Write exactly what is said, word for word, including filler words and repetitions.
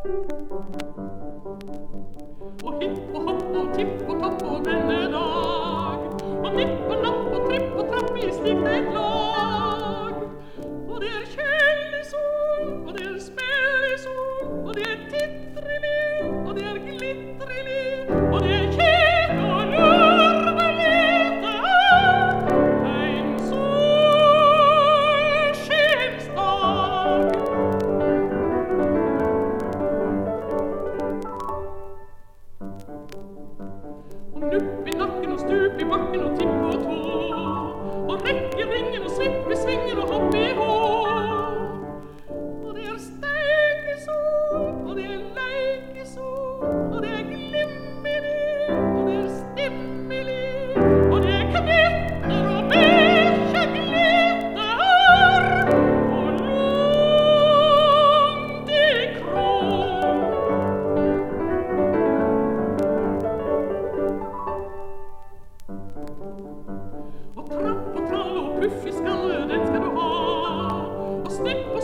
Og hipp og hopp og tipp og topp og denne dag, og nipp og napp og tripp og trapp i slikt et lag. Og det er kjellesol, og det er spellesol, og det er titreli, og det er glitreli, og det er kjek og lurvelete. En solskensdag. Og nupp i nakken og stup i bakken og tipp og tå, og rekk i ringen og svipp i svingen og hopp i hå. Og det er steikesol, og det er leikesol, og det er glimmelig, og det er stimmelig, og det er knetter og bekjegleter, og langt i krå. Og trapp og trall og puff i skallet, den skal du ha. Og snipp